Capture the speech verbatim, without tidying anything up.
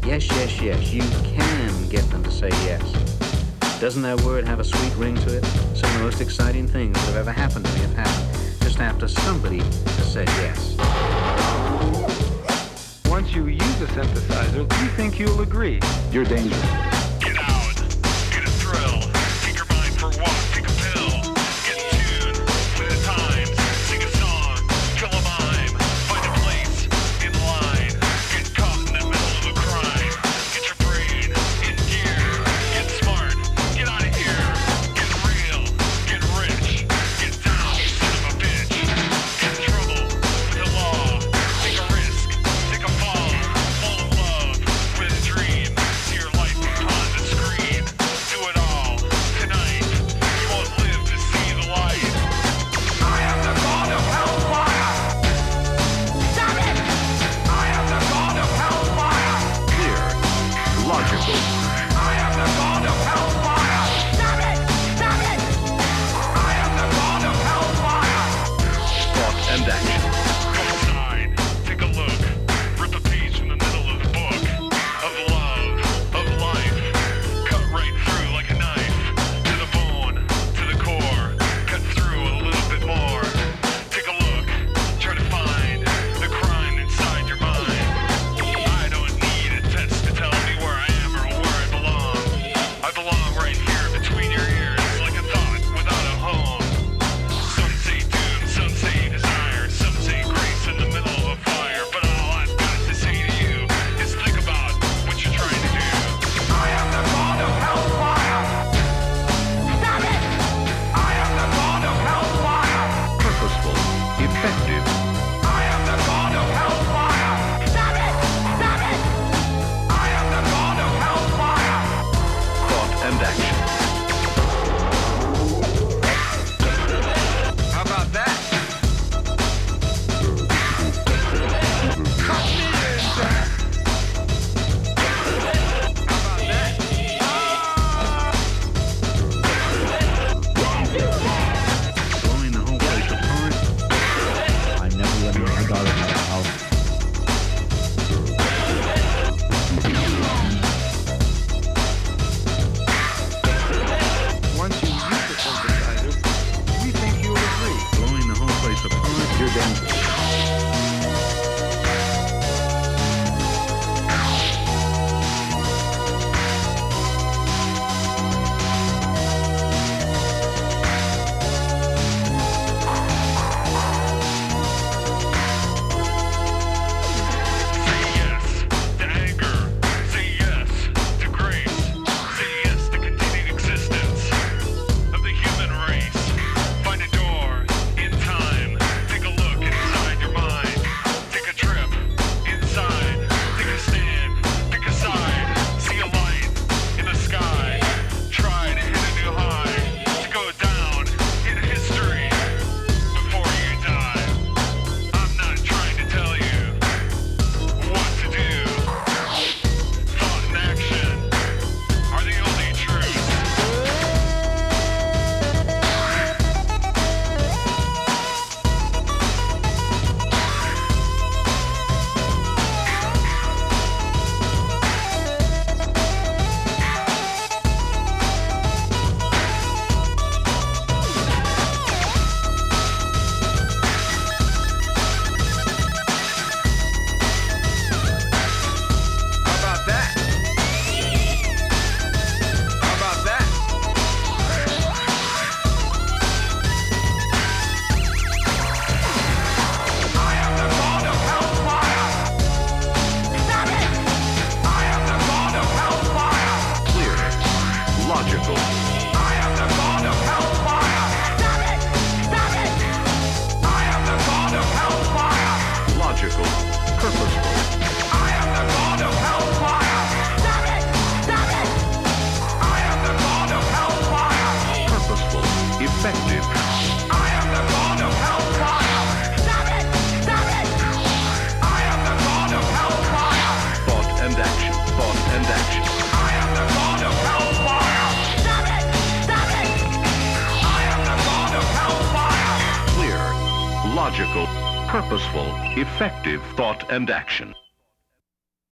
Yes, yes, yes, you can get them to say yes. Doesn't that word have a sweet ring to it? Some of the most exciting things that have ever happened to me have happened just after somebody has said yes. Once you use a synthesizer, we think you'll agree. You're dangerous. Get out. Get a thrill. Take your mind for a walk. Take a pill. Get in tune with the times. Sing a song. Kill a mime. Find a place in line. Get caught in the middle of a crime. Get your brain in gear. Get smart. Get out of here. Get real. Get rich. Get down, you son of a bitch. Get in trouble with the law. Take a risk. Take a fall. Fall in love with a dream. See your life upon the screen. Do it all tonight. You won't live to see the light. I am the god of hellfire. Stop it! I am the god of hellfire. Clear. Logical. I am the god of hellfire. Stop it! Stop it! I am the god of hellfire. Thought and action. Go inside, take a look, rip a page from the middle of the book, of love, of life, cut right through like a knife, to the bone, to the core, cut through a little bit more. Take a look, try to find the crime inside your mind. I don't need a test to tell me where I am or where I belong. I belong right here between your ears, like a thought without a home. Some say doom, some say desire, some say grace in the middle of a fire. But all I've got to say to you is think about what you're trying to do. I am the god of hellfire. Stop it! I am the god of hellfire. Purposeful. Effective. I am the god of hellfire. Stop it! Stop it! I am the god of hellfire. Thought and action. How about that? Blowing the whole place apart. I never let my daughter out of the house. Once you use the synthesizer, we think you'll agree. Blowing the whole place apart. You're dangerous. Say yes to anger. Say yes to grace. Say yes to continued existence of the human race. Find a door in time. Take a look inside your mind. Take a trip inside. Take a stand. Pick a side. See a light in the sky. Try to hit a new high. To go down in history before you die. I'm not trying to tell you what to do. Thought and action are the only truth. How about that? How about that? I am the god of hellfire. Stop it! I am the god of hellfire. Clear. Logical. I am the god of hellfire. Stop it! Stop it! I am the god of hellfire. Logical. Purposeful. I am the god of hellfire. Stop it! Stop it! I am the god of hellfire. Purposeful. Effective. I am the god of hellfire. Stop it! Stop it! I am the god of hellfire. Thought and action. Thought and action. I am the god of hellfire. Stop it! Stop it! I am the god of hellfire. Clear. Logical. Purposeful. Effective. Thought and action.